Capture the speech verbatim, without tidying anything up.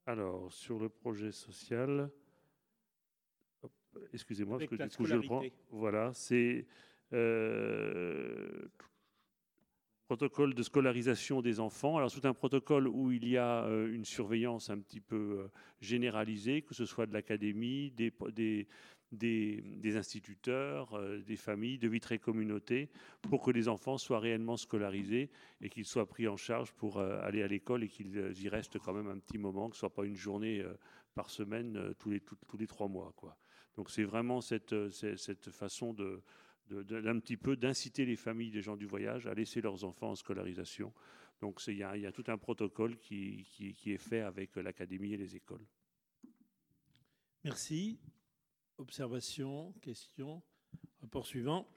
Alors, sur le projet social, hop, excusez-moi, parce Avec que la du coup, je le prends. scolarité. Voilà, c'est euh, protocole de scolarisation des enfants. Alors, c'est un protocole où il y a euh, une surveillance un petit peu euh, généralisée, que ce soit de l'académie, des, des, des, des instituteurs, euh, des familles, de Vitré Communauté, pour que les enfants soient réellement scolarisés et qu'ils soient pris en charge pour euh, aller à l'école et qu'ils euh, y restent quand même un petit moment, que ce soit pas une journée euh, par semaine euh, tous, les, tous, tous les trois mois, quoi. Donc, c'est vraiment cette, euh, cette, cette façon de d'un petit peu d'inciter les familles des gens du voyage à laisser leurs enfants en scolarisation. Donc il y, y, a tout un protocole qui, qui, qui est fait avec l'académie et les écoles. Merci. Observation, question. Rapport suivant.